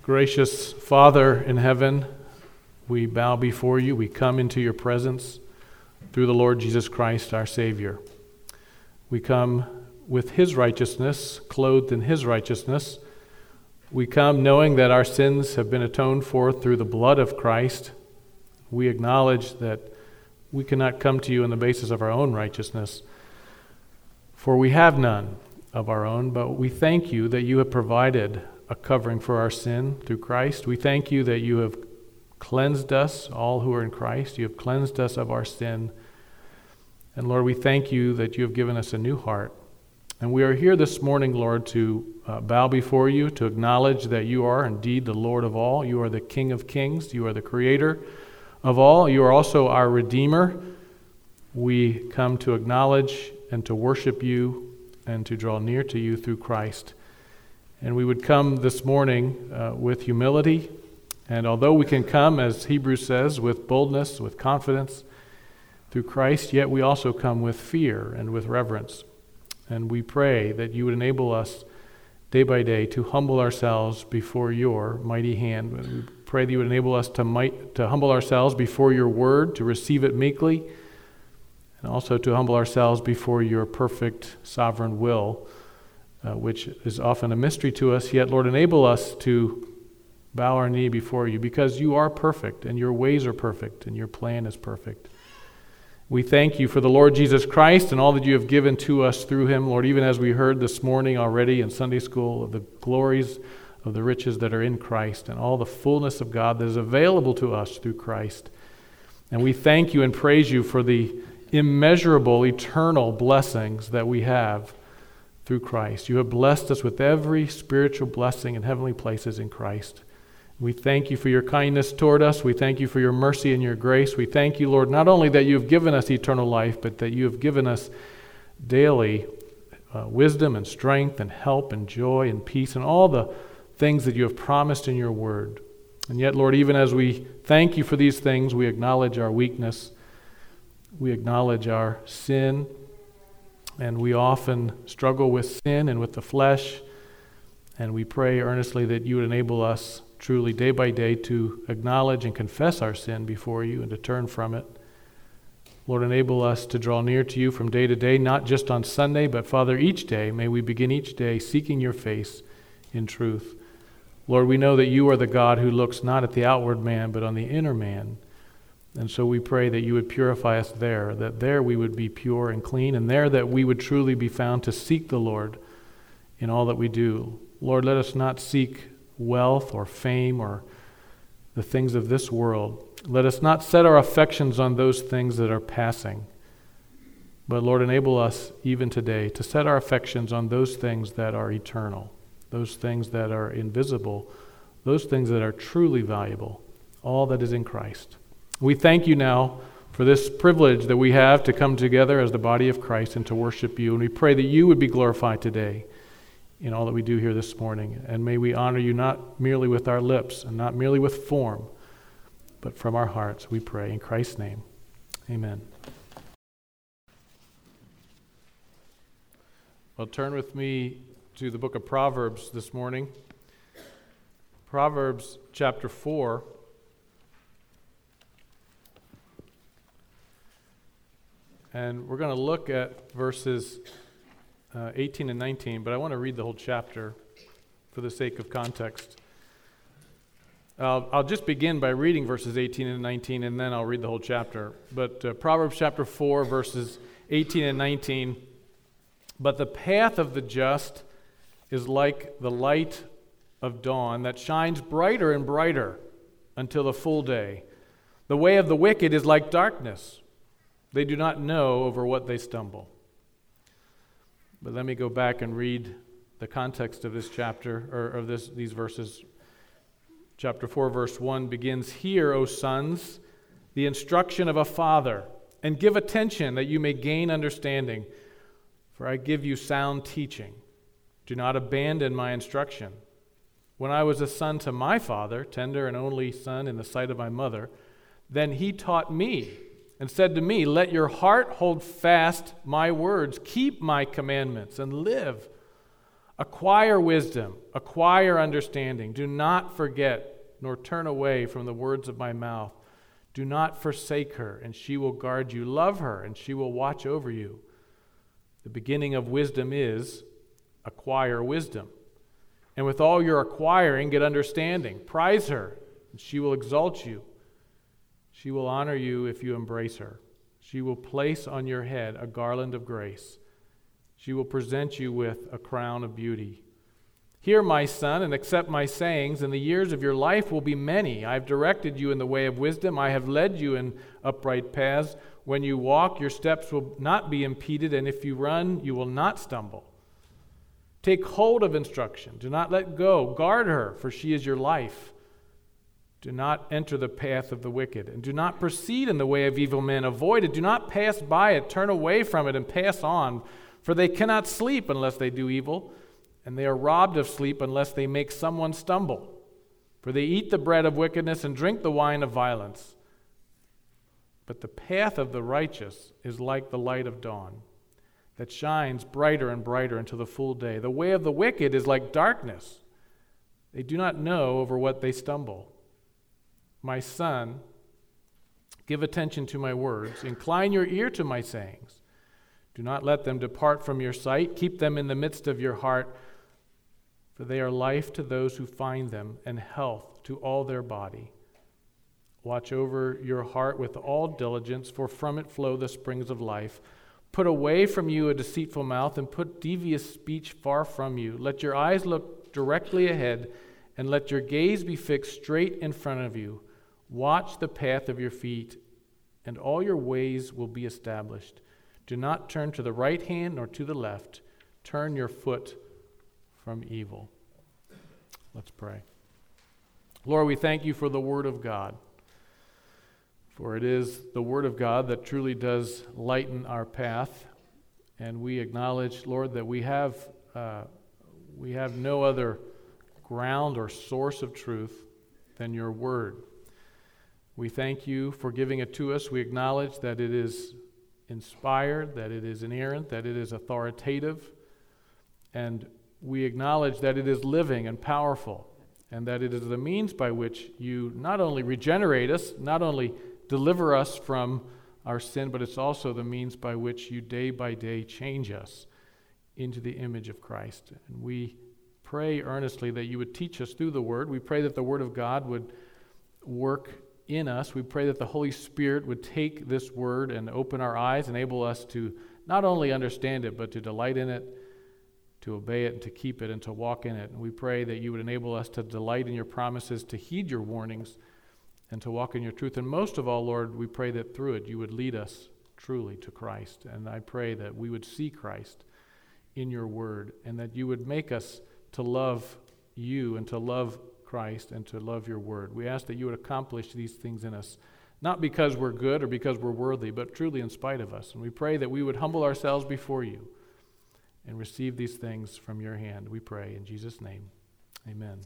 Gracious Father in heaven, we bow before you. We come into your presence through the Lord Jesus Christ, our Savior. We come with his righteousness, clothed in his righteousness. We come knowing that our sins have been atoned for through the blood of Christ. We acknowledge that we cannot come to you on the basis of our own righteousness, for we have none of our own, but we thank you that you have provided a covering for our sin through Christ. We thank you that you have cleansed us, all who are in Christ. You have cleansed us of our sin. And Lord, we thank you that you have given us a new heart. And we are here this morning, Lord, to bow before you, to acknowledge that you are indeed the Lord of all. You are the King of kings. You are the Creator of all. You are also our Redeemer. We come to acknowledge and to worship you and to draw near to you through Christ. And we would come this morning with humility. And although we can come, as Hebrews says, with boldness, with confidence through Christ, yet we also come with fear and with reverence. And we pray that you would enable us day by day to humble ourselves before your mighty hand. We pray that you would enable us to humble ourselves before your word, to receive it meekly, and also to humble ourselves before your perfect sovereign will, which is often a mystery to us. Yet, Lord, enable us to bow our knee before you, because you are perfect, and your ways are perfect, and your plan is perfect. We thank you for the Lord Jesus Christ and all that you have given to us through him, Lord, even as we heard this morning already in Sunday school of the glories of the riches that are in Christ and all the fullness of God that is available to us through Christ. And we thank you and praise you for the immeasurable, eternal blessings that we have through Christ. You have blessed us with every spiritual blessing in heavenly places in Christ. We thank you for your kindness toward us. We thank you for your mercy and your grace. We thank you, Lord, not only that you have given us eternal life, but that you have given us daily wisdom and strength and help and joy and peace and all the things that you have promised in your word. And yet, Lord, even as we thank you for these things, we acknowledge our weakness. We acknowledge our sin. And we often struggle with sin and with the flesh. And we pray earnestly that you would enable us truly day by day to acknowledge and confess our sin before you and to turn from it. Lord, enable us to draw near to you from day to day, not just on Sunday, but Father, each day. May we begin each day seeking your face in truth. Lord, we know that you are the God who looks not at the outward man, but on the inner man. And so we pray that you would purify us there, that there we would be pure and clean, and there that we would truly be found to seek the Lord in all that we do. Lord, let us not seek wealth or fame or the things of this world. Let us not set our affections on those things that are passing. But Lord, enable us even today to set our affections on those things that are eternal, those things that are invisible, those things that are truly valuable, all that is in Christ. We thank you now for this privilege that we have to come together as the body of Christ and to worship you. And we pray that you would be glorified today in all that we do here this morning. And may we honor you not merely with our lips and not merely with form, but from our hearts, we pray. In Christ's name, amen. Well, turn with me to the book of Proverbs this morning. Proverbs chapter 4. And we're going to look at verses 18 and 19, but I want to read the whole chapter for the sake of context. I'll just begin by reading verses 18 and 19, and then I'll read the whole chapter. But Proverbs chapter 4, verses 18 and 19, "But the path of the just is like the light of dawn that shines brighter and brighter until the full day. The way of the wicked is like darkness. They do not know over what they stumble." But let me go back and read the context of this chapter, or of these verses. Chapter 4, verse 1 begins, "Hear, O sons, the instruction of a father, and give attention that you may gain understanding. For I give you sound teaching. Do not abandon my instruction. When I was a son to my father, tender and only son in the sight of my mother, then he taught me and said to me, let your heart hold fast my words, keep my commandments and live. Acquire wisdom, acquire understanding. Do not forget nor turn away from the words of my mouth. Do not forsake her, and she will guard you. Love her, and she will watch over you. The beginning of wisdom is acquire wisdom. And with all your acquiring, get understanding. Prize her, and she will exalt you. She will honor you if you embrace her. She will place on your head a garland of grace. She will present you with a crown of beauty. Hear, my son, and accept my sayings, and the years of your life will be many. I have directed you in the way of wisdom. I have led you in upright paths. When you walk, your steps will not be impeded, and if you run, you will not stumble. Take hold of instruction. Do not let go. Guard her, for she is your life. Do not enter the path of the wicked, and do not proceed in the way of evil men. Avoid it. Do not pass by it. Turn away from it and pass on, for they cannot sleep unless they do evil, and they are robbed of sleep unless they make someone stumble. For they eat the bread of wickedness and drink the wine of violence. But the path of the righteous is like the light of dawn, that shines brighter and brighter until the full day. The way of the wicked is like darkness. They do not know over what they stumble. My son, give attention to my words. Incline your ear to my sayings. Do not let them depart from your sight. Keep them in the midst of your heart, for they are life to those who find them and health to all their body. Watch over your heart with all diligence, for from it flow the springs of life. Put away from you a deceitful mouth, and put devious speech far from you. Let your eyes look directly ahead, and let your gaze be fixed straight in front of you. Watch the path of your feet, and all your ways will be established. Do not turn to the right hand nor to the left. Turn your foot from evil. Let's pray. Lord, we thank you for the Word of God, for it is the Word of God that truly does lighten our path, and we acknowledge, Lord, that we have no other ground or source of truth than your Word. We thank you for giving it to us. We acknowledge that it is inspired, that it is inerrant, that it is authoritative, and we acknowledge that it is living and powerful, and that it is the means by which you not only regenerate us, not only deliver us from our sin, but it's also the means by which you day by day change us into the image of Christ. And we pray earnestly that you would teach us through the Word. We pray that the Word of God would work in us. We pray that the Holy Spirit would take this Word and open our eyes, enable us to not only understand it, but to delight in it, to obey it, and to keep it, and to walk in it. And we pray that you would enable us to delight in your promises, to heed your warnings, and to walk in your truth. And most of all, Lord, we pray that through it you would lead us truly to Christ. And I pray that we would see Christ in your word, and that you would make us to love you and to love Christ and to love your word. We ask that you would accomplish these things in us, not because we're good or because we're worthy, but truly in spite of us. And we pray that we would humble ourselves before you and receive these things from your hand. We pray in Jesus' name. Amen.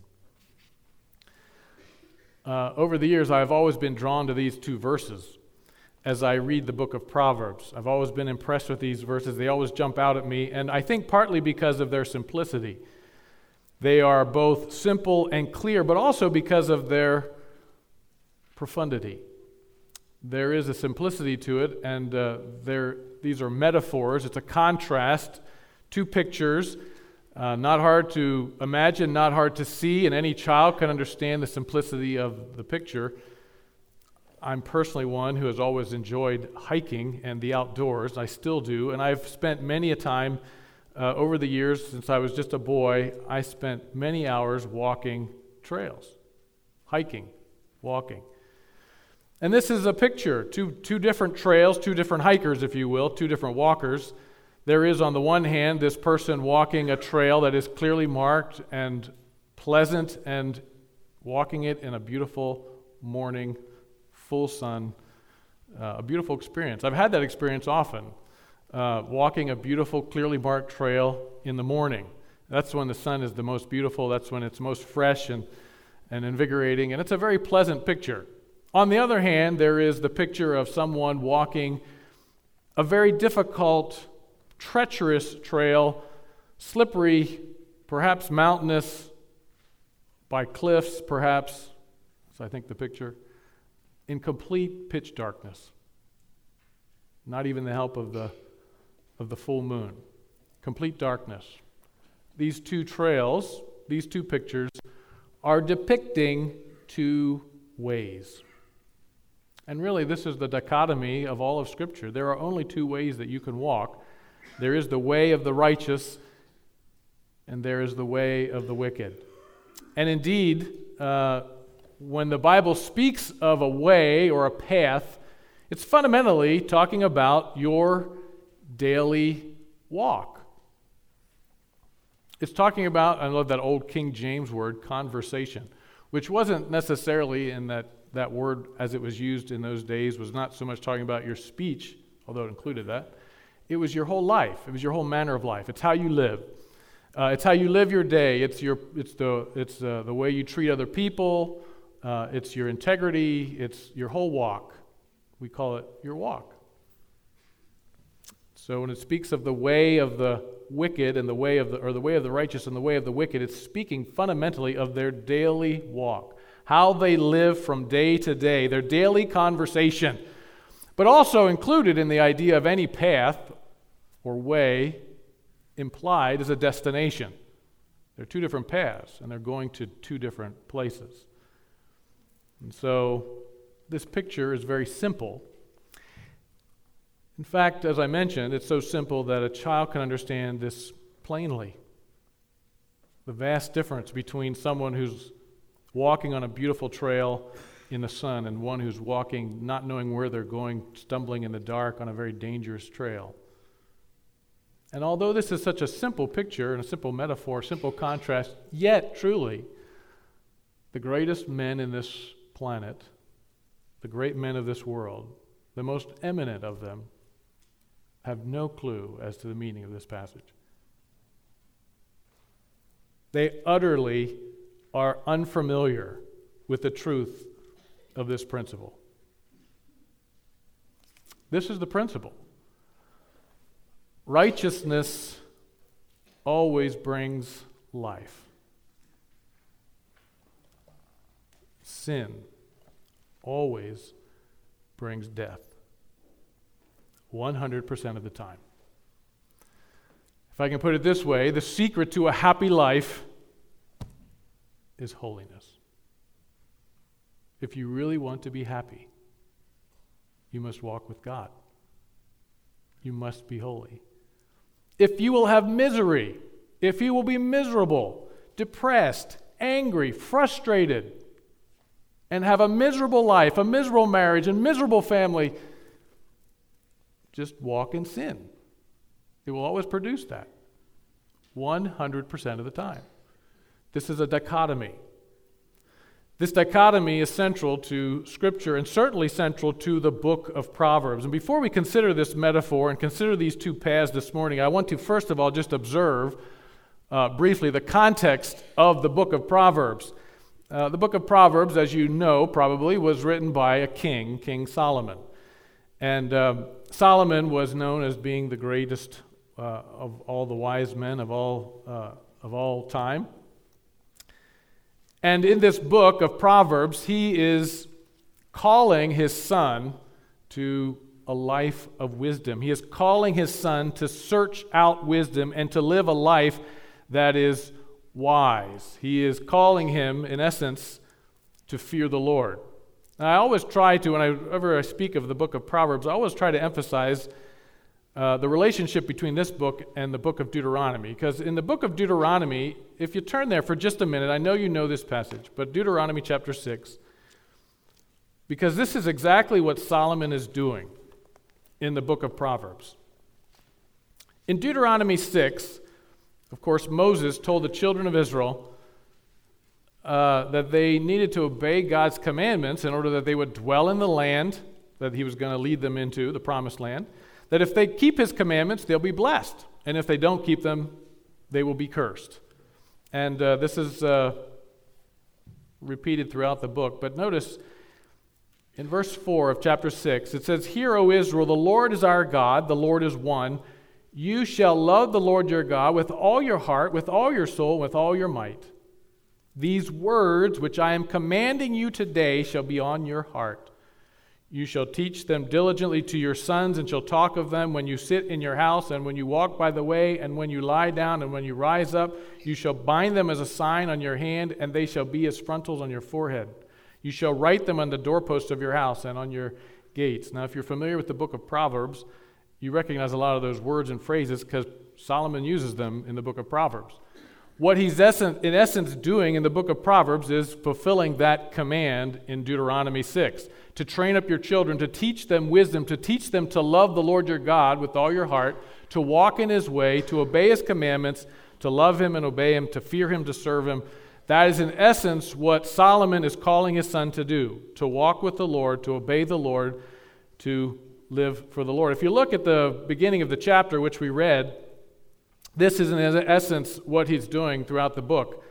Over the years, I've always been drawn to these two verses as I read the book of Proverbs. I've always been impressed with these verses. They always jump out at me, and I think partly because of their simplicity. They are both simple and clear, but also because of their profundity. There is a simplicity to it, and these are metaphors. It's a contrast, two pictures, not hard to imagine, not hard to see, and any child can understand the simplicity of the picture. I'm personally one who has always enjoyed hiking and the outdoors. I still do, and I've spent many a time over the years since I was just a boy. I spent many hours walking trails, hiking, walking. And this is a picture, two different trails, two different hikers, if you will, two different walkers. There is, on the one hand, this person walking a trail that is clearly marked and pleasant and walking it in a beautiful morning, full sun, a beautiful experience. I've had that experience often, walking a beautiful, clearly marked trail in the morning. That's when the sun is the most beautiful. That's when it's most fresh and invigorating, and it's a very pleasant picture. On the other hand, there is the picture of someone walking a very difficult, treacherous trail, slippery, perhaps mountainous, by cliffs, perhaps, so I think the picture, in complete pitch darkness. Not even the help of the full moon. Complete darkness. These two trails, these two pictures, are depicting two ways. And really, this is the dichotomy of all of Scripture. There are only two ways that you can walk. There is the way of the righteous, and there is the way of the wicked. And indeed, when the Bible speaks of a way or a path, it's fundamentally talking about your daily walk. It's talking about, I love that old King James word, conversation, which wasn't necessarily in that word as it was used in those days, was not so much talking about your speech, although it included that. It was your whole life. It was your whole manner of life. It's how you live. It's how you live your day. It's the way you treat other people. It's your integrity. It's your whole walk. We call it your walk. So when it speaks of the way of the wicked and the way of the righteous and the way of the wicked, it's speaking fundamentally of their daily walk, how they live from day to day, their daily conversation. But also included in the idea of any path or way implied is a destination. They're two different paths, and they're going to two different places. And so this picture is very simple. In fact, as I mentioned, it's so simple that a child can understand this plainly. The vast difference between someone who's walking on a beautiful trail in the sun and one who's walking not knowing where they're going, stumbling in the dark on a very dangerous trail. And although this is such a simple picture and a simple metaphor, simple contrast, yet truly, the greatest men in this planet, the great men of this world, the most eminent of them, have no clue as to the meaning of this passage. They utterly are unfamiliar with the truth of this principle. This is the principle. Righteousness always brings life. Sin always brings death. 100% of the time. If I can put it this way, the secret to a happy life is holiness. If you really want to be happy, you must walk with God. You must be holy. If you will have misery, if you will be miserable, depressed, angry, frustrated, and have a miserable life, a miserable marriage, a miserable family, just walk in sin. It will always produce that. 100% of the time. This is a dichotomy. This dichotomy is central to Scripture and certainly central to the book of Proverbs. And before we consider this metaphor and consider these two paths this morning, I want to first of all just observe briefly the context of the book of Proverbs. The book of Proverbs, as you know probably, was written by a king, King Solomon. And Solomon was known as being the greatest of all the wise men of all time. And in this book of Proverbs, he is calling his son to a life of wisdom. He is calling his son to search out wisdom and to live a life that is wise. He is calling him, in essence, to fear the Lord. And I always try to, whenever I speak of the book of Proverbs, I always try to emphasize the relationship between this book and the book of Deuteronomy. Because in the book of Deuteronomy, if you turn there for just a minute, I know you know this passage, but Deuteronomy chapter 6, because this is exactly what Solomon is doing in the book of Proverbs. In Deuteronomy 6, of course, Moses told the children of Israel that they needed to obey God's commandments in order that they would dwell in the land that he was going to lead them into, the promised land. That if they keep his commandments, they'll be blessed. And if they don't keep them, they will be cursed. And this is repeated throughout the book. But notice in verse 4 of chapter 6, it says, "Hear, O Israel, the Lord is our God, the Lord is one. You shall love the Lord your God with all your heart, with all your soul, with all your might. These words which I am commanding you today shall be on your heart. You shall teach them diligently to your sons, and shall talk of them when you sit in your house, and when you walk by the way, and when you lie down, and when you rise up. You shall bind them as a sign on your hand, and they shall be as frontals on your forehead. You shall write them on the doorposts of your house and on your gates. Now, if you're familiar with the book of Proverbs, you recognize a lot of those words and phrases because Solomon uses them in the book of Proverbs. What he's in essence doing in the book of Proverbs is fulfilling that command in Deuteronomy 6, to train up your children, to teach them wisdom, to teach them to love the Lord your God with all your heart, to walk in his way, to obey his commandments, to love him and obey him, to fear him, to serve him. That is in essence what Solomon is calling his son to do, to walk with the Lord, to obey the Lord, to live for the Lord. If you look at the beginning of the chapter which we read, this is in essence what he's doing throughout the book.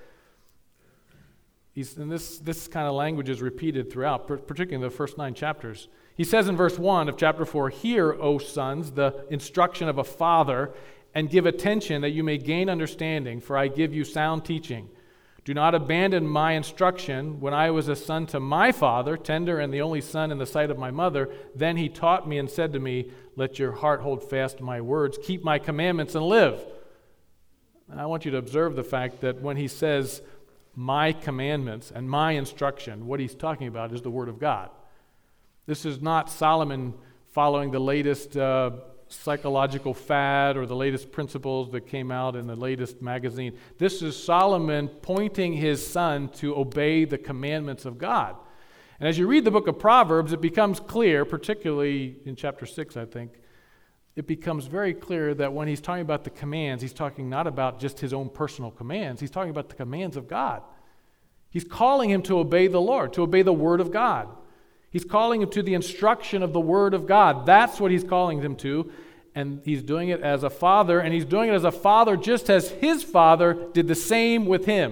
And this kind of language is repeated throughout, particularly in the first 9 chapters. He says in verse 1 of chapter 4, "Hear, O sons, the instruction of a father, and give attention that you may gain understanding, for I give you sound teaching. Do not abandon my instruction. When I was a son to my father, tender and the only son in the sight of my mother, then he taught me and said to me, let your heart hold fast to my words, keep my commandments and live." And I want you to observe the fact that when he says my commandments and my instruction, what he's talking about is the Word of God. This is not Solomon following the latest psychological fad or the latest principles that came out in the latest magazine. This is Solomon pointing his son to obey the commandments of God. And as you read the book of Proverbs, it becomes clear, particularly in chapter 6, I think, it becomes very clear that when he's talking about the commands, he's talking not about just his own personal commands, he's talking about the commands of God. He's calling him to obey the Lord, to obey the Word of God. He's calling him to the instruction of the Word of God. That's what he's calling him to, and he's doing it as a father, and he's doing it as a father just as his father did the same with him.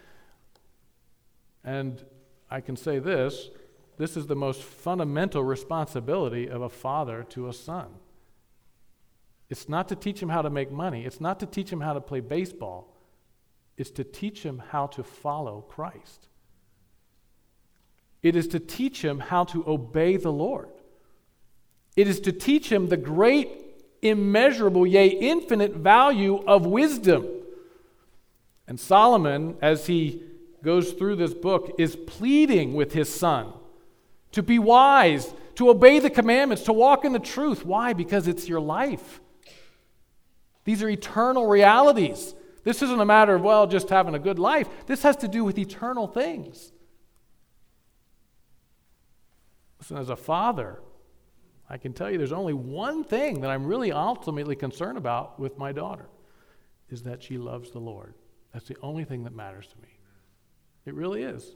And I can say this is the most fundamental responsibility of a father to a son. It's not to teach him how to make money. It's not to teach him how to play baseball. It's to teach him how to follow Christ. It is to teach him how to obey the Lord. It is to teach him the great, immeasurable, yea, infinite value of wisdom. And Solomon, as he goes through this book, is pleading with his son to be wise, to obey the commandments, to walk in the truth. Why? Because it's your life. These are eternal realities. This isn't a matter of, well, just having a good life. This has to do with eternal things. Listen, as a father, I can tell you there's only one thing that I'm really ultimately concerned about with my daughter, is that she loves the Lord. That's the only thing that matters to me. It really is.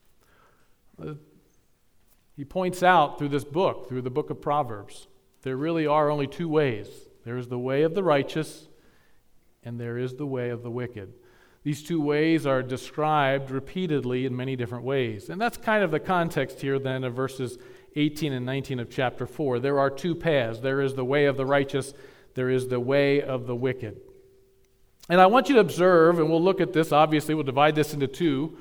He points out through this book, through the book of Proverbs, there really are only 2 ways. There is the way of the righteous, and there is the way of the wicked. These 2 ways are described repeatedly in many different ways. And that's kind of the context here then of verses 18 and 19 of chapter 4. There are 2 paths. There is the way of the righteous. There is the way of the wicked. And I want you to observe, and we'll look at this, obviously, we'll divide this into 2.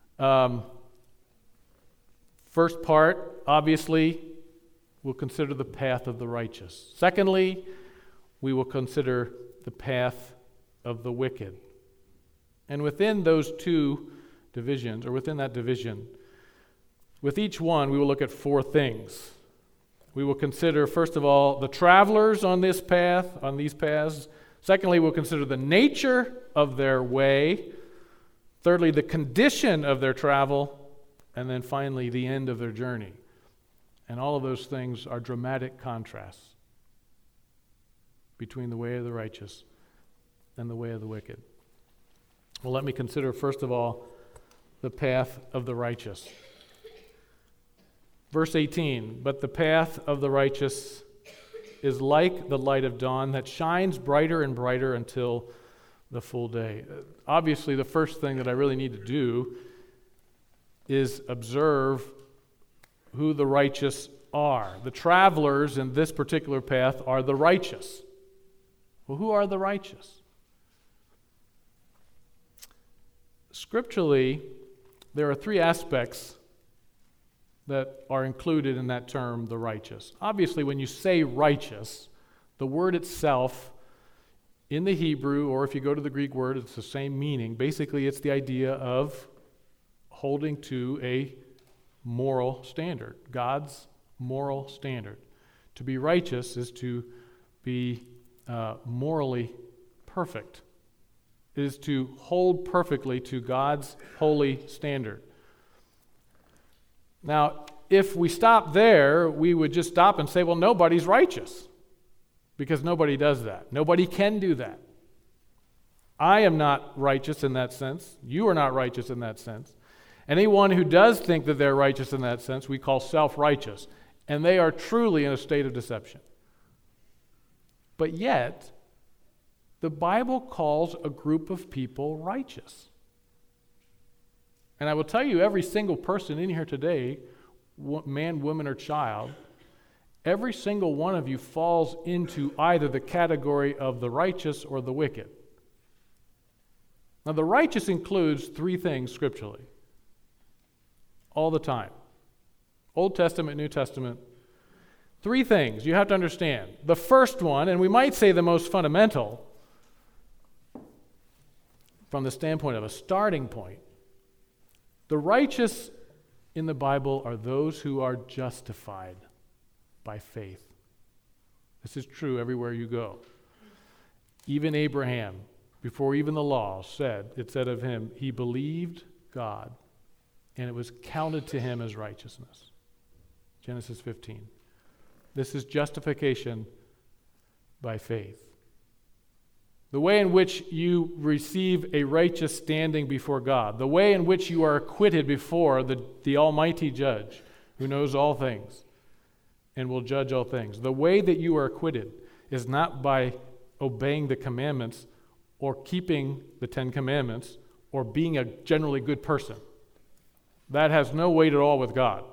First part, obviously, we'll consider the path of the righteous. Secondly, we will consider the path of the wicked. And within those 2 divisions, or within that division, with each one, we will look at 4 things. We will consider, first of all, the travelers on this path, on these paths. Secondly, we'll consider the nature of their way. Thirdly, the condition of their travel. And then finally, the end of their journey. And all of those things are dramatic contrasts between the way of the righteous and the way of the wicked. Well, let me consider, first of all, the path of the righteous. Verse 18, "But the path of the righteous is like the light of dawn that shines brighter and brighter until the full day." Obviously, the first thing that I really need to do is observe who the righteous are. The travelers in this particular path are the righteous. Well, who are the righteous? Scripturally, there are three aspects that are included in that term, the righteous. Obviously, when you say righteous, the word itself in the Hebrew, or if you go to the Greek word, it's the same meaning. Basically, it's the idea of holding to a moral standard, God's moral standard. To be righteous is to be morally perfect. It is to hold perfectly to God's holy standard. Now, if we stop there, we would just stop and say, well, nobody's righteous, because nobody does that. Nobody can do that. I am not righteous in that sense. You are not righteous in that sense. Anyone who does think that they're righteous in that sense, we call self-righteous, and they are truly in a state of deception. But yet, the Bible calls a group of people righteous. And I will tell you, every single person in here today, man, woman, or child, every single one of you falls into either the category of the righteous or the wicked. Now, the righteous includes three things scripturally, all the time. Old Testament, New Testament. Three things you have to understand. The first one, and we might say the most fundamental, from the standpoint of a starting point, the righteous in the Bible are those who are justified by faith. This is true everywhere you go. Even Abraham, before even the law, it said of him, he believed God, and it was counted to him as righteousness. Genesis 15. This is justification by faith. The way in which you receive a righteous standing before God, the way in which you are acquitted before the Almighty Judge who knows all things and will judge all things. The way that you are acquitted is not by obeying the commandments or keeping the 10 Commandments or being a generally good person. That has no weight at all with God.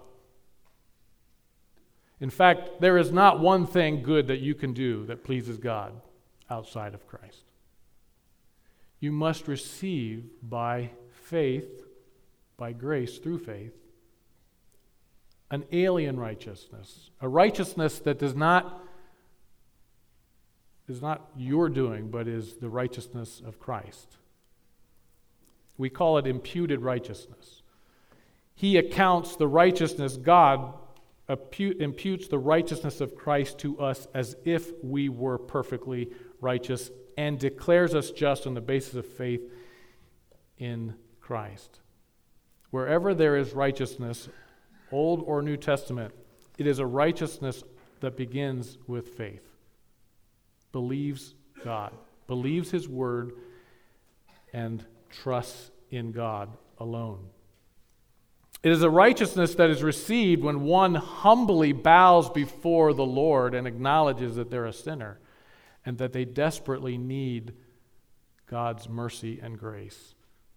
In fact, there is not one thing good that you can do that pleases God outside of Christ. You must receive by faith, by grace through faith, an alien righteousness, a righteousness that is not your doing, but is the righteousness of Christ. We call it imputed righteousness. He accounts the righteousness, God imputes the righteousness of Christ to us as if we were perfectly righteous, and declares us just on the basis of faith in Christ. Wherever there is righteousness, Old or New Testament, it is a righteousness that begins with faith. Believes God, believes His Word, and trusts in God alone. It is a righteousness that is received when one humbly bows before the Lord and acknowledges that they're a sinner and that they desperately need God's mercy and grace,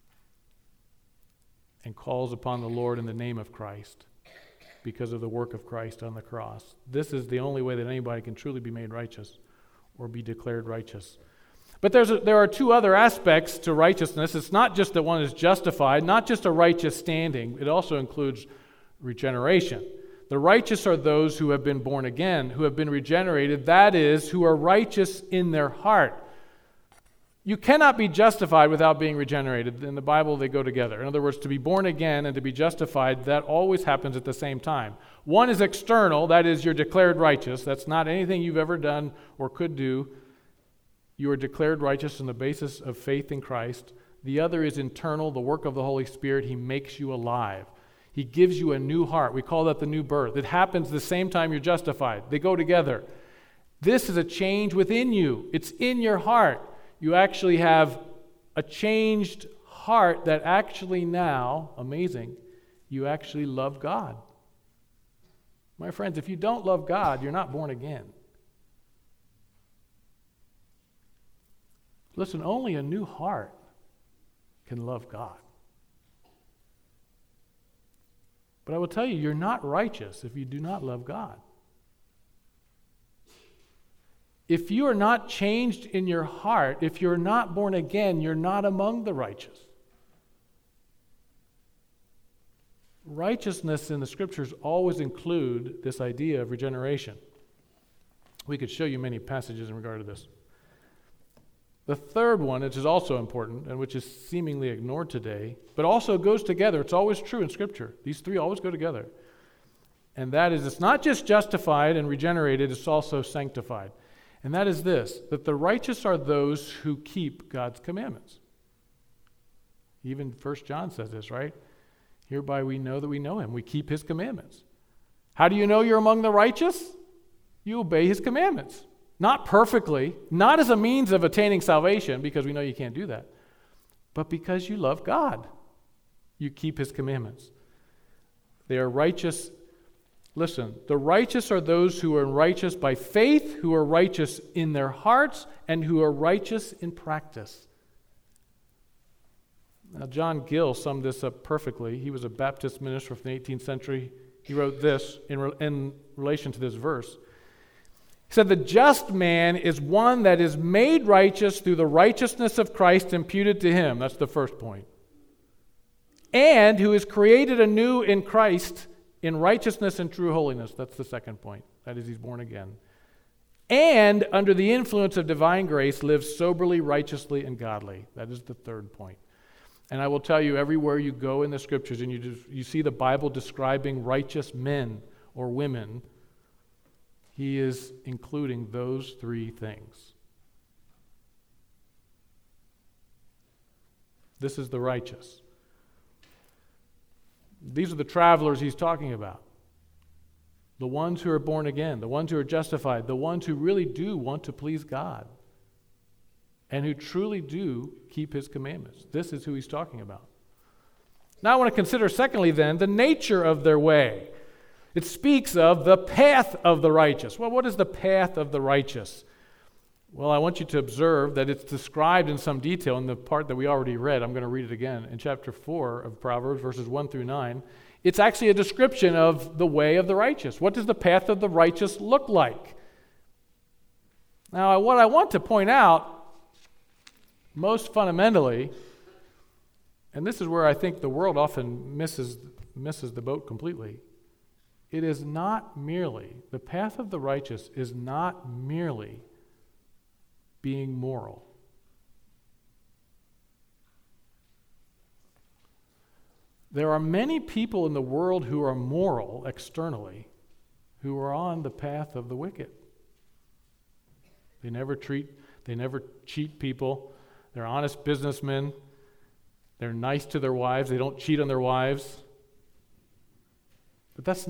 and calls upon the Lord in the name of Christ because of the work of Christ on the cross. This is the only way that anybody can truly be made righteous or be declared righteous. But there are two other aspects to righteousness. It's not just that one is justified, not just a righteous standing. It also includes regeneration. The righteous are those who have been born again, who have been regenerated, that is, who are righteous in their heart. You cannot be justified without being regenerated. In the Bible, they go together. In other words, to be born again and to be justified, that always happens at the same time. One is external, that is, you're declared righteous. That's not anything you've ever done or could do. You are declared righteous on the basis of faith in Christ. The other is internal, the work of the Holy Spirit. He makes you alive. He gives you a new heart. We call that the new birth. It happens the same time you're justified. They go together. This is a change within you. It's in your heart. You actually have a changed heart that actually now, amazing, you actually love God. My friends, if you don't love God, you're not born again. Listen, only a new heart can love God. But I will tell you, you're not righteous if you do not love God. if you are not changed in your heart, if you're not born again, you're not among the righteous. Righteousness in the Scriptures always include this idea of regeneration. We could show you many passages in regard to this. The third one, which is also important and which is seemingly ignored today, but also goes together. It's always true in Scripture. These three always go together. And that is, it's not just justified and regenerated, it's also sanctified. And that is this, that the righteous are those who keep God's commandments. Even 1 John says this, right? Hereby we know that we know him. We keep his commandments. How do you know you're among the righteous? You obey his commandments. Not perfectly, not as a means of attaining salvation, because we know you can't do that, but because you love God. You keep his commandments. They are righteous. Listen, the righteous are those who are righteous by faith, who are righteous in their hearts, and who are righteous in practice. Now, John Gill summed this up perfectly. He was a Baptist minister from the 18th century. He wrote this in relation to this verse. He said, "The just man is one that is made righteous through the righteousness of Christ imputed to him." That's the first point. "And who is created anew in Christ in righteousness and true holiness." That's the second point. That is, he's born again. "And under the influence of divine grace lives soberly, righteously, and godly." That is the third point. And I will tell you, everywhere you go in the Scriptures and you see the Bible describing righteous men or women, he is including those three things. This is the righteous. These are the travelers he's talking about. The ones who are born again, the ones who are justified, the ones who really do want to please God, and who truly do keep his commandments. This is who he's talking about. Now I want to consider, secondly, then, the nature of their way. It speaks of the path of the righteous. Well, what is the path of the righteous? Well, I want you to observe that it's described in some detail in the part that we already read. I'm going to read it again. In chapter 4 of Proverbs, verses 1 through 9, it's actually a description of the way of the righteous. What does the path of the righteous look like? Now, what I want to point out, most fundamentally, and this is where I think the world often misses the boat completely, it is not merely, the path of the righteous is not merely being moral. There are many people in the world who are moral externally, who are on the path of the wicked. They never cheat people. They're honest businessmen. They're nice to their wives. They don't cheat on their wives. But that's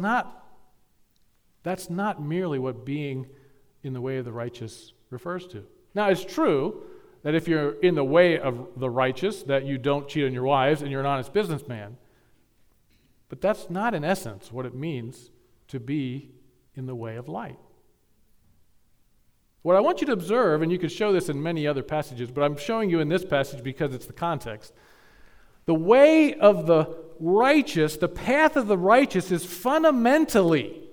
not merely what being in the way of the righteous refers to. Now, it's true that if you're in the way of the righteous, that you don't cheat on your wives and you're an honest businessman. But that's not, in essence, what it means to be in the way of light. What I want you to observe, and you could show this in many other passages, but I'm showing you in this passage because it's the context. The way of the righteous, the path of the righteous, is fundamentally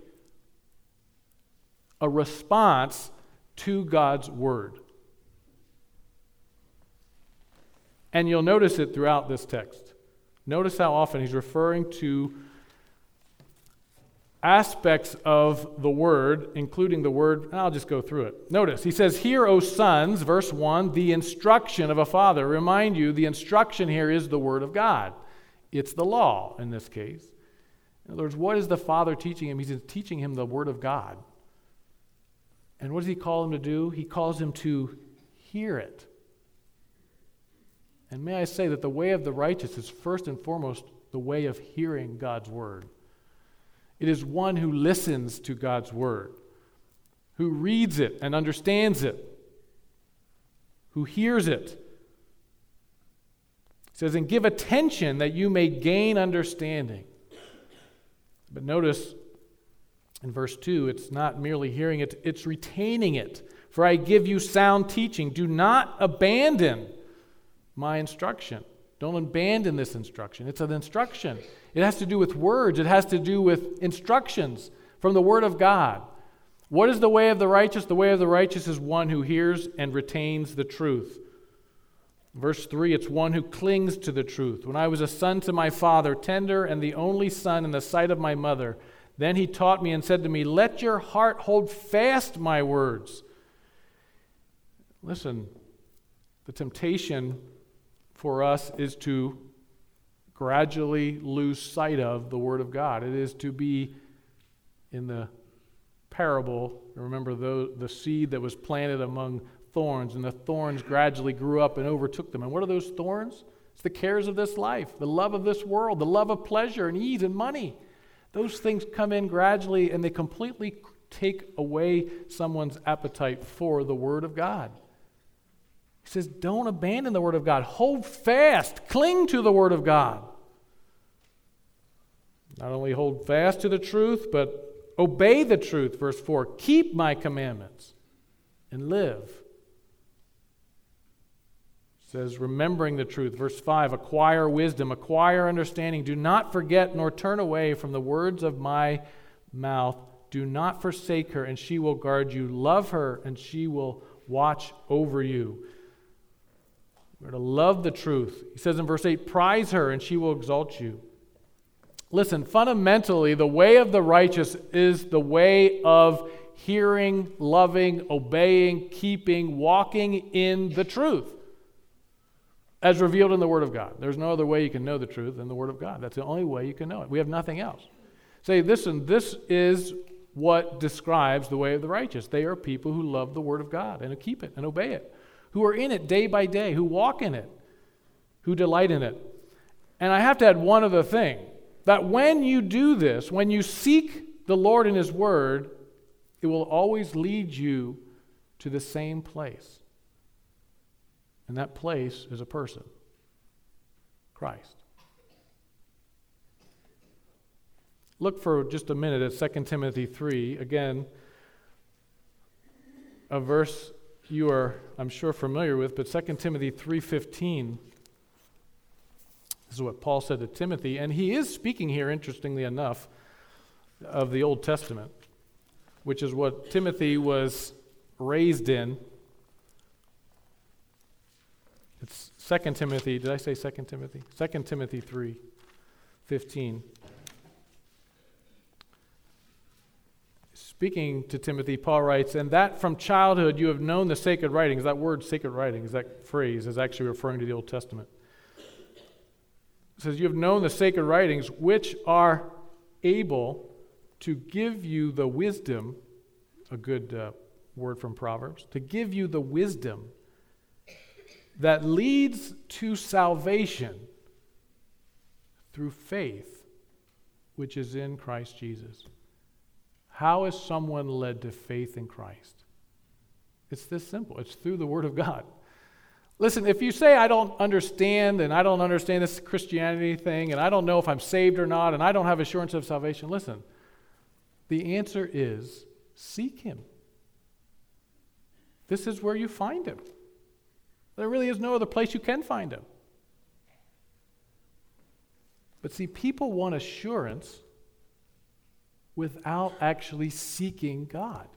a response to God's word. And you'll notice it throughout this text. Notice how often he's referring to aspects of the word, including the word, and I'll just go through it. Notice, he says, "Hear, O sons," verse 1, "the instruction of a father." Remind you, the instruction here is the word of God. It's the law in this case. In other words, what is the father teaching him? He's teaching him the word of God. And what does he call him to do? He calls him to hear it. And may I say that the way of the righteous is first and foremost the way of hearing God's word. It is one who listens to God's word, who reads it and understands it, who hears it. It says, "And give attention that you may gain understanding." But notice in verse 2, it's not merely hearing it, it's retaining it. "For I give you sound teaching. Do not abandon my instruction." Don't abandon this instruction. It's an instruction. It has to do with words. It has to do with instructions from the Word of God. What is the way of the righteous? The way of the righteous is one who hears and retains the truth. Verse 3, it's one who clings to the truth. When I was a son to my father, tender and the only son in the sight of my mother, then he taught me and said to me, let your heart hold fast my words. Listen, the temptation for us is to gradually lose sight of the Word of God. It is to be in the parable, remember the seed that was planted among thorns, and the thorns gradually grew up and overtook them. And what are those thorns? It's the cares of this life, the love of this world, the love of pleasure and ease and money. Those things come in gradually and they completely take away someone's appetite for the Word of God. He says, don't abandon the Word of God. Hold fast, cling to the Word of God. Not only hold fast to the truth, but obey the truth. Verse 4, keep my commandments and live. It says, remembering the truth. Verse 5, acquire wisdom, acquire understanding. Do not forget nor turn away from the words of my mouth. Do not forsake her, and she will guard you. Love her, and she will watch over you. We're to love the truth. He says in verse 8, prize her, and she will exalt you. Listen, fundamentally, the way of the righteous is the way of hearing, loving, obeying, keeping, walking in the truth as revealed in the Word of God. There's no other way you can know the truth than the Word of God. That's the only way you can know it. We have nothing else. Say, listen, this is what describes the way of the righteous. They are people who love the Word of God and who keep it and obey it, who are in it day by day, who walk in it, who delight in it. And I have to add one other thing. That when you do this, when you seek the Lord in His Word, it will always lead you to the same place. And that place is a person, Christ. Look for just a minute at 2 Timothy 3. Again, a verse you are, I'm sure, familiar with, but 2 Timothy 3:15. This is what Paul said to Timothy, and he is speaking here, interestingly enough, of the Old Testament, which is what Timothy was raised in. It's 2 Timothy, did I say 2 Timothy? 2 Timothy 3:15. Speaking to Timothy, Paul writes, and that from childhood you have known the sacred writings. That word, sacred writings, that phrase is actually referring to the Old Testament. It says, you have known the sacred writings, which are able to give you the wisdom, a good word from Proverbs, to give you the wisdom that leads to salvation through faith, which is in Christ Jesus. How is someone led to faith in Christ? It's this simple. It's through the Word of God. Listen, if you say, I don't understand, and I don't understand this Christianity thing, and I don't know if I'm saved or not, and I don't have assurance of salvation, listen, the answer is seek Him. This is where you find Him. There really is no other place you can find Him. But see, people want assurance without actually seeking God.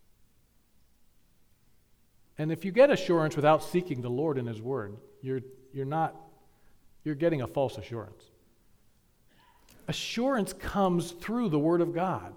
And if you get assurance without seeking the Lord in His Word, you're getting a false assurance. Assurance comes through the Word of God.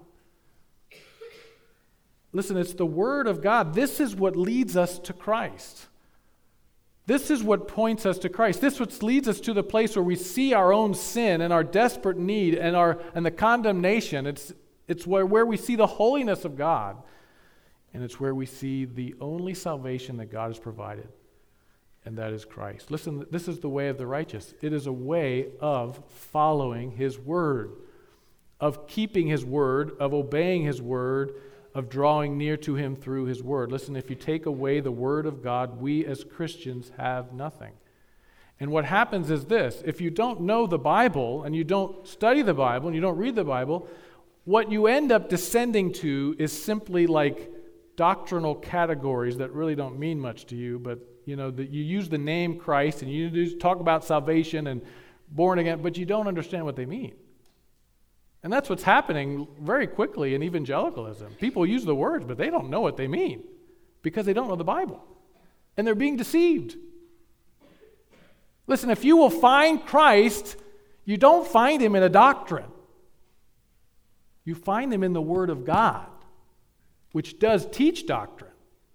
Listen, it's the Word of God. This is what leads us to Christ. This is what points us to Christ. This is what leads us to the place where we see our own sin and our desperate need and the condemnation. It's where we see the holiness of God. And it's where we see the only salvation that God has provided, and that is Christ. Listen, this is the way of the righteous. It is a way of following His Word, of keeping His Word, of obeying His Word, of drawing near to Him through His Word. Listen, if you take away the Word of God, we as Christians have nothing. And what happens is this: if you don't know the Bible, and you don't study the Bible, and you don't read the Bible, what you end up descending to is simply like doctrinal categories that really don't mean much to you, but that you use the name Christ and you talk about salvation and born again, but you don't understand what they mean. And that's what's happening very quickly in evangelicalism. People use the words, but they don't know what they mean because they don't know the Bible. And they're being deceived. Listen, if you will find Christ, you don't find him in a doctrine. You find him in the Word of God, which does teach doctrine.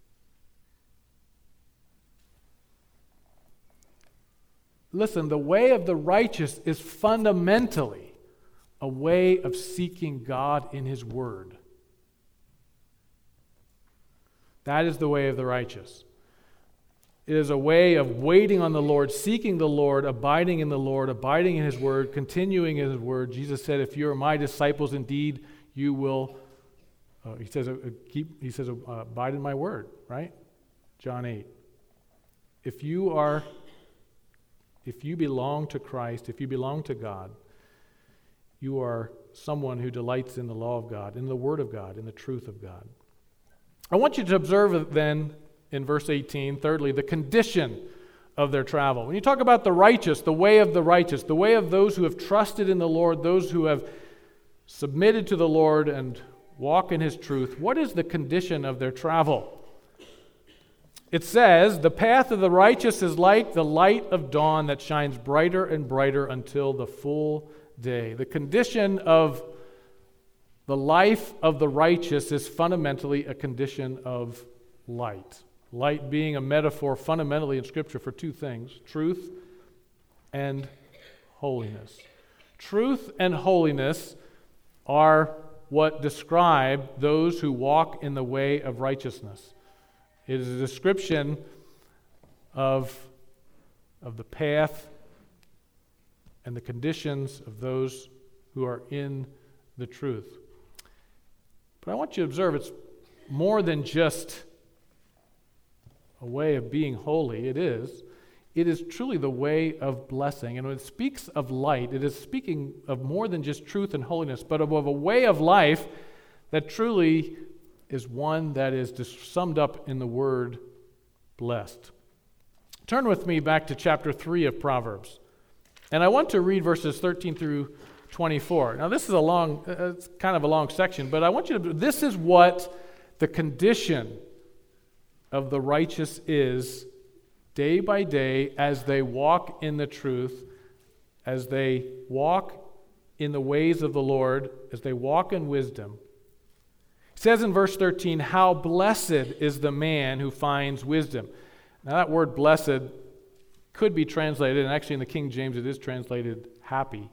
Listen, the way of the righteous is fundamentally a way of seeking God in his Word. That is the way of the righteous. It is a way of waiting on the Lord, seeking the Lord, abiding in the Lord, abiding in his Word, continuing in his Word. Jesus said, if you are my disciples indeed, you will, he says, abide in my Word, right? John 8. If you belong to Christ, if you belong to God, you are someone who delights in the law of God, in the Word of God, in the truth of God. I want you to observe then in verse 18, thirdly, the condition of their travel. When you talk about the righteous, the way of the righteous, the way of those who have trusted in the Lord, those who have submitted to the Lord and walk in his truth, what is the condition of their travel? It says, the path of the righteous is like the light of dawn that shines brighter and brighter until the full day. The condition of the life of the righteous is fundamentally a condition of light. Light being a metaphor fundamentally in Scripture for two things, truth and holiness. Truth and holiness are what describe those who walk in the way of righteousness. It is a description of the path and the conditions of those who are in the truth. But I want you to observe it's more than just a way of being holy. It is truly the way of blessing. And when it speaks of light, it is speaking of more than just truth and holiness, but of a way of life that truly is one that is just summed up in the word blessed. Turn with me back to chapter 3 of Proverbs. And I want to read verses 13 through 24. Now this is it's kind of a long section, but I want you to, this is what the condition of the righteous is day by day as they walk in the truth, as they walk in the ways of the Lord, as they walk in wisdom. It says in verse 13, how blessed is the man who finds wisdom. Now that word blessed could be translated, and actually in the King James it is translated happy.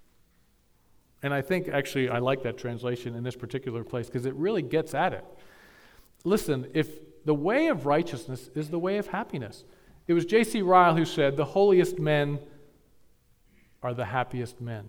And I think actually I like that translation in this particular place because it really gets at it. Listen, if the way of righteousness is the way of happiness. It was J.C. Ryle who said, the holiest men are the happiest men.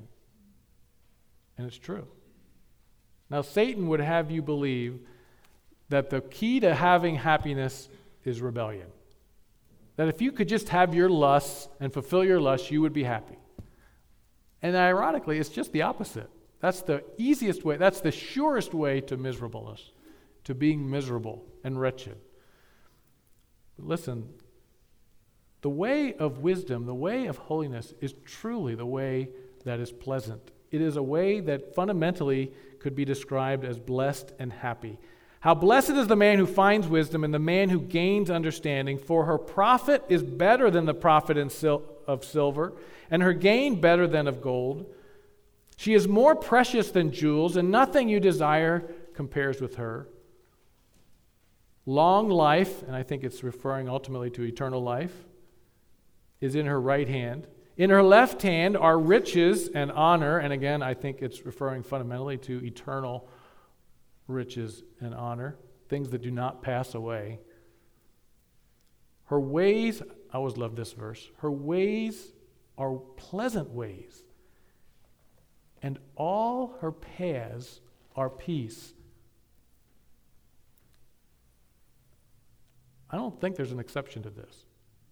And it's true. Now, Satan would have you believe that the key to having happiness is rebellion. That if you could just have your lusts and fulfill your lusts, you would be happy. And ironically, it's just the opposite. That's the easiest way, that's the surest way to miserableness, to being miserable and wretched. But listen, the way of wisdom, the way of holiness is truly the way that is pleasant. It is a way that fundamentally could be described as blessed and happy. How blessed is the man who finds wisdom and the man who gains understanding, for her profit is better than the profit of silver, and her gain better than of gold. She is more precious than jewels, and nothing you desire compares with her. Long life, and I think it's referring ultimately to eternal life, is in her right hand. In her left hand are riches and honor, and again, I think it's referring fundamentally to eternal riches and honor, things that do not pass away. Her ways, I always love this verse, her ways are pleasant ways, and all her paths are peace. I don't think there's an exception to this.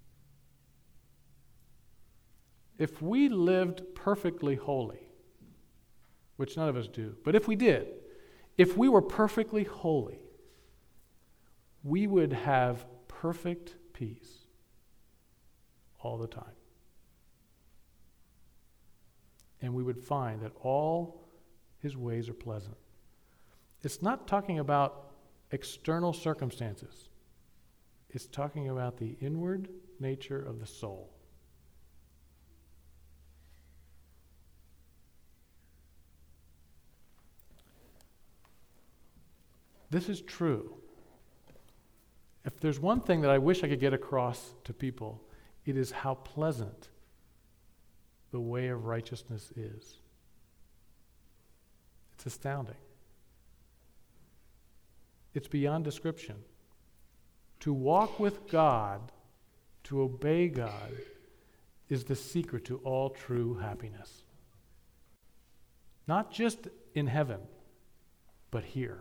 If we lived perfectly holy, which none of us do, but if we did, if we were perfectly holy, we would have perfect peace all the time. And we would find that all His ways are pleasant. It's not talking about external circumstances. It's talking about the inward nature of the soul. This is true. If there's one thing that I wish I could get across to people, it is how pleasant the way of righteousness is. It's astounding. It's beyond description. To walk with God, to obey God, is the secret to all true happiness. Not just in heaven, but here.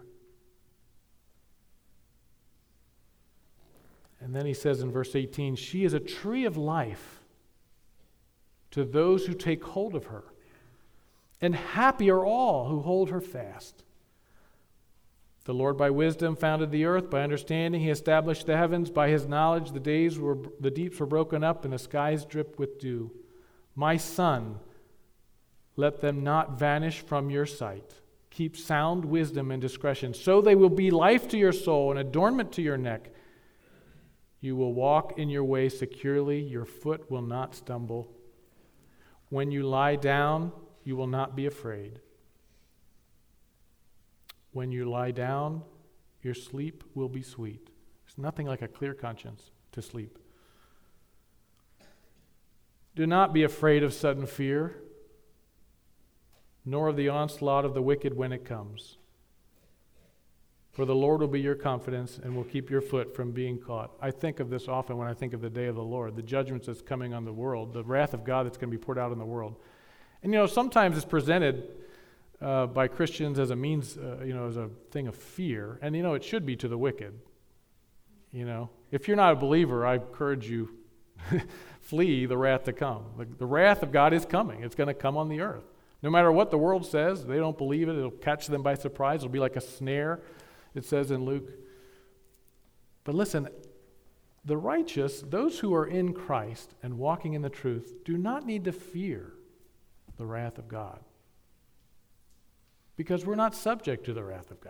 And then he says in verse 18, she is a tree of life to those who take hold of her, and happy are all who hold her fast. The Lord by wisdom founded the earth, by understanding he established the heavens, by his knowledge the deeps were broken up, and the skies dripped with dew. My son, let them not vanish from your sight. Keep sound wisdom and discretion, so they will be life to your soul and adornment to your neck. You will walk in your way securely, your foot will not stumble. When you lie down, you will not be afraid. When you lie down, your sleep will be sweet. There's nothing like a clear conscience to sleep. Do not be afraid of sudden fear, nor of the onslaught of the wicked when it comes. For the Lord will be your confidence and will keep your foot from being caught. I think of this often when I think of the day of the Lord, the judgments that's coming on the world, the wrath of God that's going to be poured out on the world. And sometimes it's presented by Christians as a means, as a thing of fear. And it should be to the wicked. If you're not a believer, I encourage you, flee the wrath to come. The wrath of God is coming. It's going to come on the earth. No matter what the world says, they don't believe it. It'll catch them by surprise. It'll be like a snare, it says in Luke. But listen, the righteous, those who are in Christ and walking in the truth, do not need to fear the wrath of God, because we're not subject to the wrath of God.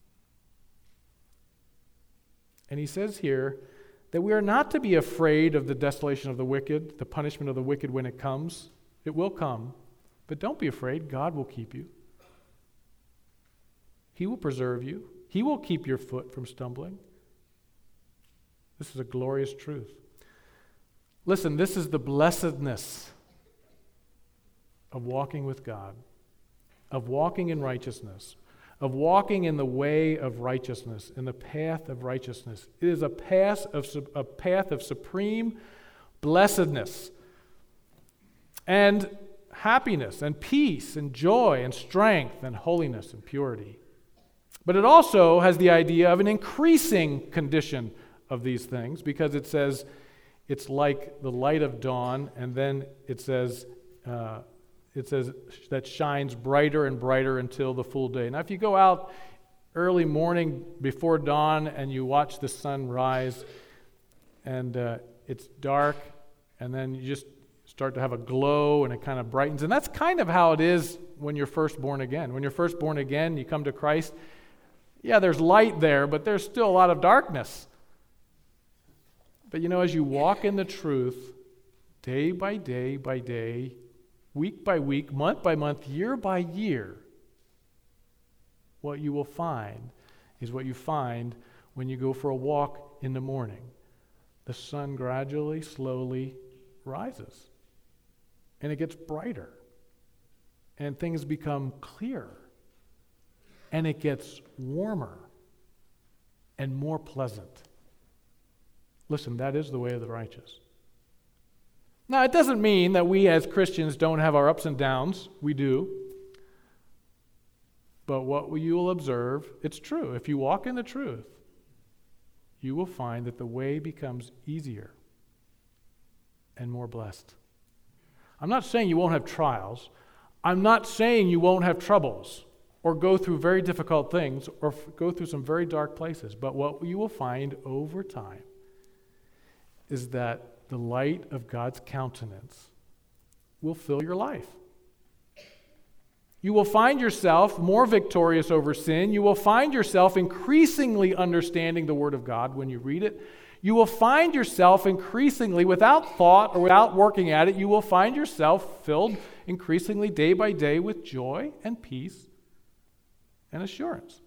And he says here that we are not to be afraid of the desolation of the wicked, the punishment of the wicked when it comes. It will come. But don't be afraid. God will keep you. He will preserve you. He will keep your foot from stumbling. This is a glorious truth. Listen, this is the blessedness of walking with God, of walking in righteousness, of walking in the way of righteousness, in the path of righteousness. It is a path of supreme blessedness and happiness and peace and joy and strength and holiness and purity. But it also has the idea of an increasing condition of these things, because it says it's like the light of dawn, and then it says that shines brighter and brighter until the full day. Now, if you go out early morning before dawn and you watch the sun rise, and it's dark, and then you just start to have a glow, and it kind of brightens. And that's kind of how it is when you're first born again. When you're first born again, you come to Christ. Yeah, there's light there, but there's still a lot of darkness. But as you walk in the truth, day by day by day, week by week, month by month, year by year, what you will find is what you find when you go for a walk in the morning. The sun gradually, slowly rises, and it gets brighter, and things become clearer, and it gets warmer and more pleasant. Listen, that is the way of the righteous. Now, it doesn't mean that we as Christians don't have our ups and downs. We do. But what you will observe, it's true. If you walk in the truth, you will find that the way becomes easier and more blessed. I'm not saying you won't have trials. I'm not saying you won't have troubles or go through very difficult things or go through some very dark places. But what you will find over time is that the light of God's countenance will fill your life. You will find yourself more victorious over sin. You will find yourself increasingly understanding the Word of God when you read it. You will find yourself increasingly, without thought or without working at it, you will find yourself filled increasingly day by day with joy and peace and assurance.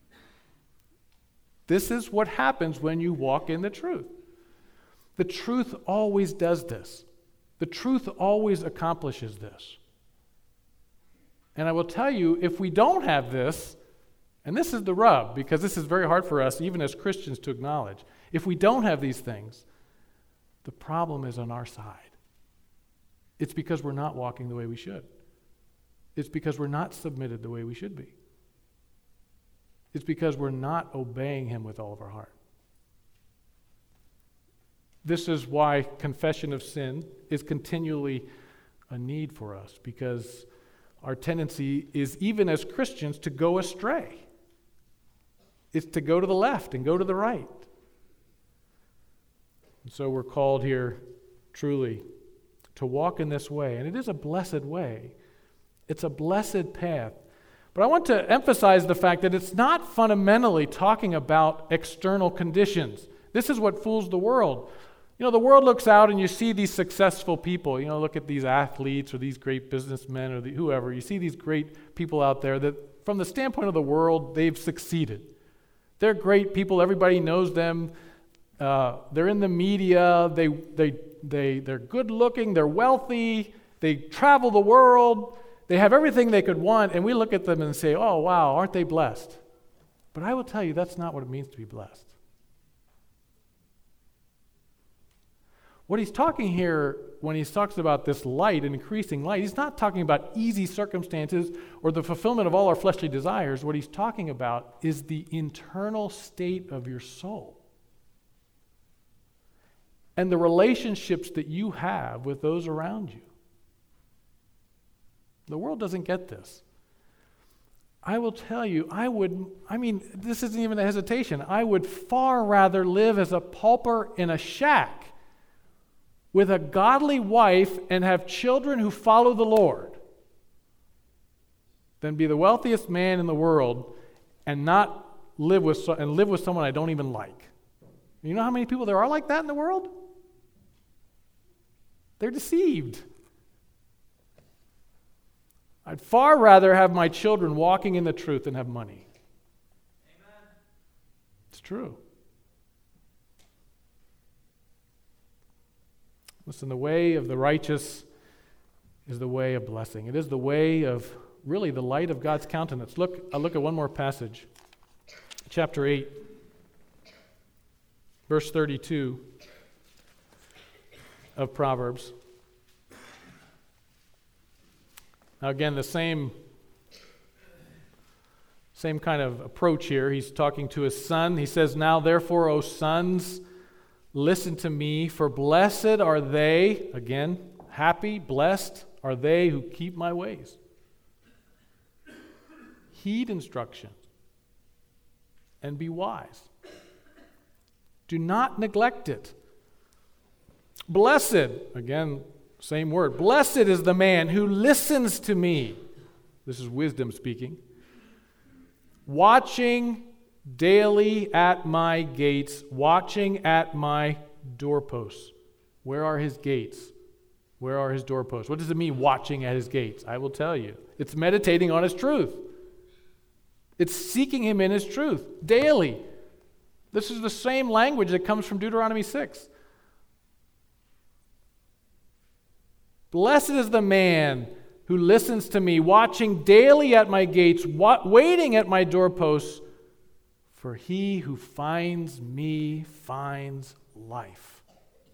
This is what happens when you walk in the truth. The truth always does this. The truth always accomplishes this. And I will tell you, if we don't have this, and this is the rub, because this is very hard for us, even as Christians, to acknowledge. If we don't have these things, the problem is on our side. It's because we're not walking the way we should. It's because we're not submitted the way we should be. It's because we're not obeying Him with all of our heart. This is why confession of sin is continually a need for us, because our tendency is, even as Christians, to go astray. It's to go to the left and go to the right. And so we're called here truly to walk in this way. And it is a blessed way. It's a blessed path. But I want to emphasize the fact that it's not fundamentally talking about external conditions. This is what fools the world. You know, the world looks out and you see these successful people. You know, look at these athletes or these great businessmen or whoever. You see these great people out there that, from the standpoint of the world, they've succeeded. They're great people. Everybody knows them. They're in the media. They're good looking. They're wealthy. They travel the world. They have everything they could want. And we look at them and say, oh, wow, aren't they blessed? But I will tell you, that's not what it means to be blessed. What he's talking here, when he talks about this light and increasing light, he's not talking about easy circumstances or the fulfillment of all our fleshly desires. What he's talking about is the internal state of your soul and the relationships that you have with those around you. The world doesn't get this. I will tell you, this isn't even a hesitation. I would far rather live as a pauper in a shack with a godly wife and have children who follow the Lord than be the wealthiest man in the world and not live with someone I don't even like. You know how many people there are like that in the world? They're deceived. I'd far rather have my children walking in the truth than have money. Amen. It's true. Listen, the way of the righteous is the way of blessing. It is the way of really the light of God's countenance. I'll look at one more passage. Chapter 8, verse 32 of Proverbs. Now again, the same kind of approach here. He's talking to his son. He says, "Now therefore, O sons, listen to me, for blessed are they," again, happy, blessed are they who keep my ways. Heed instruction and be wise. Do not neglect it. Blessed, again, same word. Blessed is the man who listens to me. This is wisdom speaking. Watching daily at my gates, watching at my doorposts. Where are his gates? Where are his doorposts? What does it mean, watching at his gates? I will tell you. It's meditating on his truth. It's seeking him in his truth daily. This is the same language that comes from Deuteronomy 6. Blessed is the man who listens to me, watching daily at my gates, waiting at my doorposts. For he who finds me finds life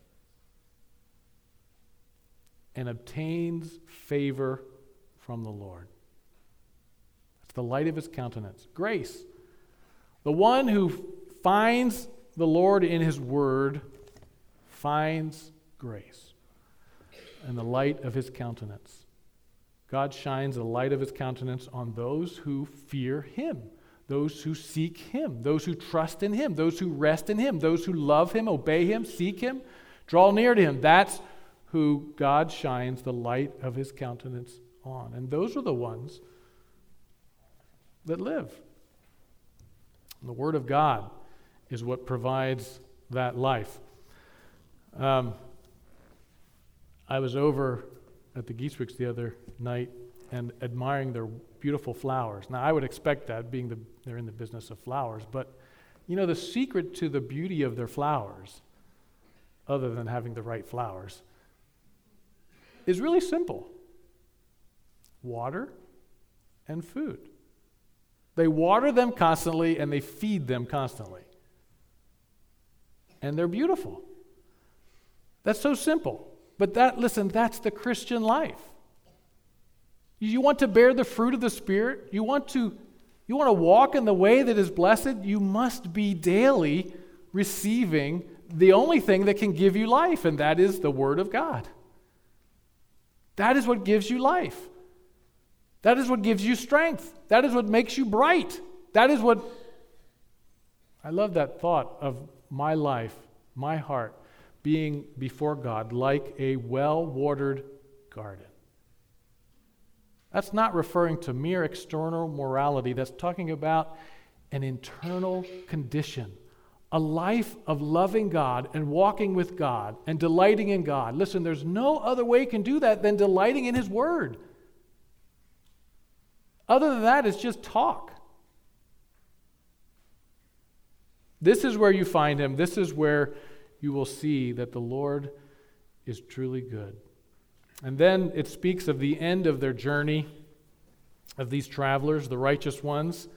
and obtains favor from the Lord. That's the light of his countenance. Grace. The one who finds the Lord in his word finds grace and the light of his countenance. God shines the light of his countenance on those who fear him, those who seek him, those who trust in him, those who rest in him, those who love him, obey him, seek him, draw near to him. That's who God shines the light of his countenance on. And those are the ones that live. And the Word of God is what provides that life. I was over at the Gieswicks the other night and admiring their beautiful flowers. Now, I would expect that, being they're in the business of flowers, but the secret to the beauty of their flowers, other than having the right flowers, is really simple. Water and food. They water them constantly and they feed them constantly. And they're beautiful. That's so simple. But that's the Christian life. You want to bear the fruit of the Spirit? You want to walk in the way that is blessed? You must be daily receiving the only thing that can give you life, and that is the Word of God. That is what gives you life. That is what gives you strength. That is what makes you bright. That is what... I love that thought of my life, my heart, being before God like a well-watered garden. That's not referring to mere external morality. That's talking about an internal condition, a life of loving God and walking with God and delighting in God. Listen, there's no other way you can do that than delighting in His Word. Other than that, it's just talk. This is where you find Him. This is where you will see that the Lord is truly good. And then it speaks of the end of their journey, of these travelers, the righteous ones.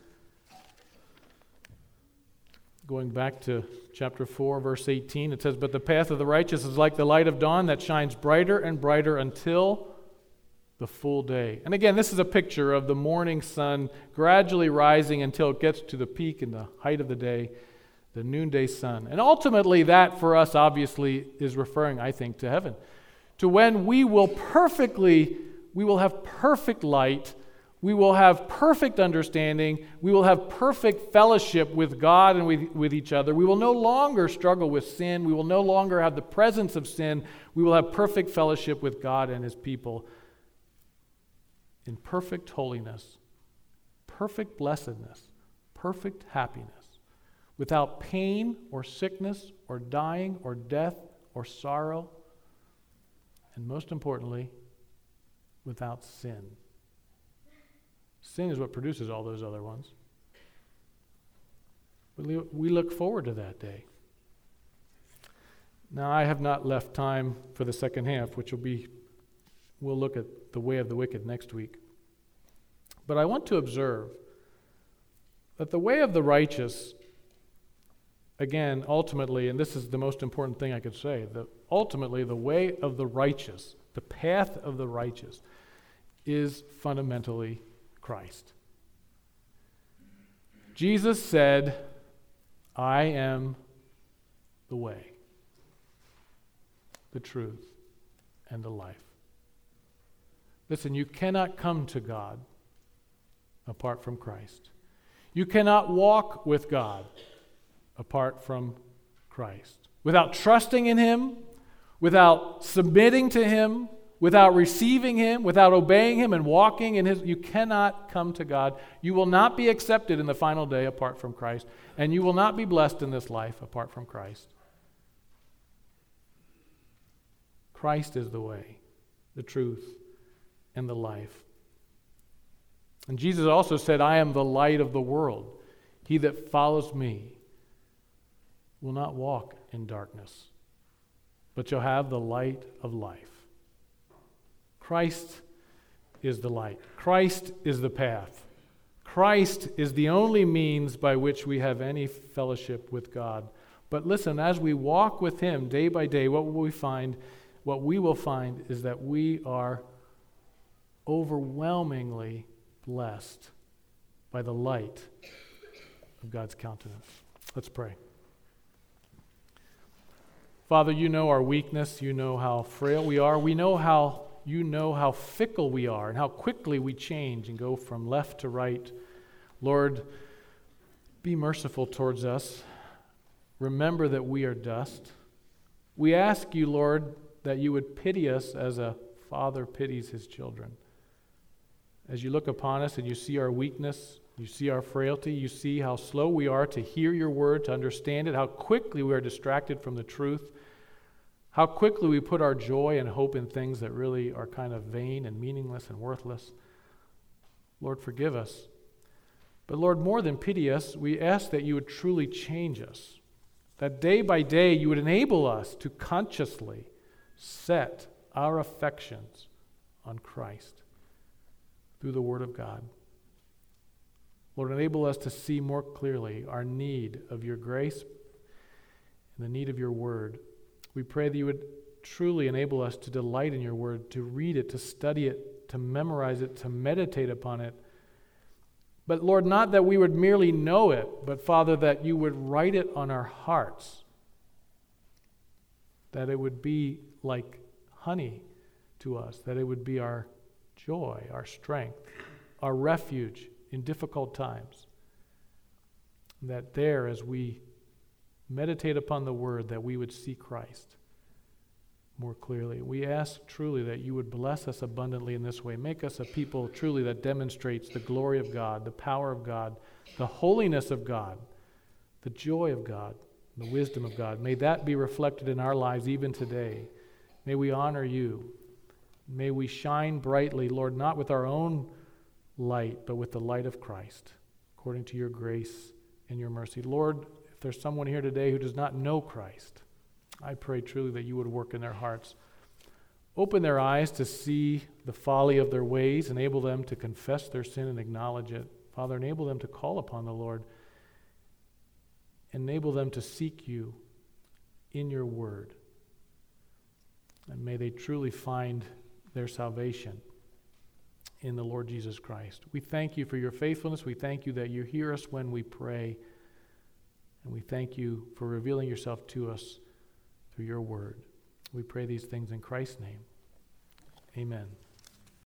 Going back to chapter 4, verse 18, it says, "But the path of the righteous is like the light of dawn that shines brighter and brighter until the full day." And again, this is a picture of the morning sun gradually rising until it gets to the peak and the height of the day, the noonday sun. And ultimately that for us obviously is referring, I think, to heaven. To when we will have perfect light, we will have perfect understanding, we will have perfect fellowship with God and with each other. We will no longer struggle with sin, we will no longer have the presence of sin, we will have perfect fellowship with God and His people in perfect holiness, perfect blessedness, perfect happiness, without pain or sickness or dying or death or sorrow, and most importantly, without sin. Sin is what produces all those other ones. But we look forward to that day. Now, I have not left time for the second half, which we'll look at the way of the wicked next week. But I want to observe that the way of the righteous, again, ultimately, and this is the most important thing I could say, that ultimately the way of the righteous, the path of the righteous, is fundamentally Christ. Jesus said, "I am the way, the truth, and the life." Listen, you cannot come to God apart from Christ. You cannot walk with God apart from Christ. Without trusting in Him, without submitting to Him, without receiving Him, without obeying Him and walking in His, you cannot come to God. You will not be accepted in the final day apart from Christ, and you will not be blessed in this life apart from Christ. Christ is the way, the truth, and the life. And Jesus also said, "I am the light of the world. He that follows me will not walk in darkness, but shall have the light of life." Christ is the light. Christ is the path. Christ is the only means by which we have any fellowship with God. But listen, as we walk with Him day by day, what will we find? What we will find is that we are overwhelmingly blessed by the light of God's countenance. Let's pray. Father, you know our weakness. You know how frail we are. You know how fickle we are and how quickly we change and go from left to right. Lord, be merciful towards us. Remember that we are dust. We ask you, Lord, that you would pity us as a father pities his children. As you look upon us and you see our weakness, you see our frailty, you see how slow we are to hear your word, to understand it, how quickly we are distracted from the truth, how quickly we put our joy and hope in things that really are kind of vain and meaningless and worthless. Lord, forgive us. But Lord, more than pity us, we ask that you would truly change us, that day by day you would enable us to consciously set our affections on Christ through the Word of God. Lord, enable us to see more clearly our need of your grace and the need of your Word. We pray that you would truly enable us to delight in your Word, to read it, to study it, to memorize it, to meditate upon it. But Lord, not that we would merely know it, but Father, that you would write it on our hearts, that it would be like honey to us, that it would be our joy, our strength, our refuge in difficult times. That there, as we meditate upon the word, that we would see Christ more clearly. We ask truly that you would bless us abundantly in this way. Make us a people truly that demonstrates the glory of God, the power of God, the holiness of God, the joy of God, the wisdom of God. May that be reflected in our lives even today. May we honor you. May we shine brightly, Lord, not with our own light, but with the light of Christ, according to your grace and your mercy. Lord, if there's someone here today who does not know Christ, I pray truly that you would work in their hearts. Open their eyes to see the folly of their ways. Enable them to confess their sin and acknowledge it. Father, enable them to call upon the Lord. Enable them to seek you in your word. And may they truly find their salvation in the Lord Jesus Christ. We thank you for your faithfulness. We thank you that you hear us when we pray. And we thank you for revealing yourself to us through your word. We pray these things in Christ's name. Amen.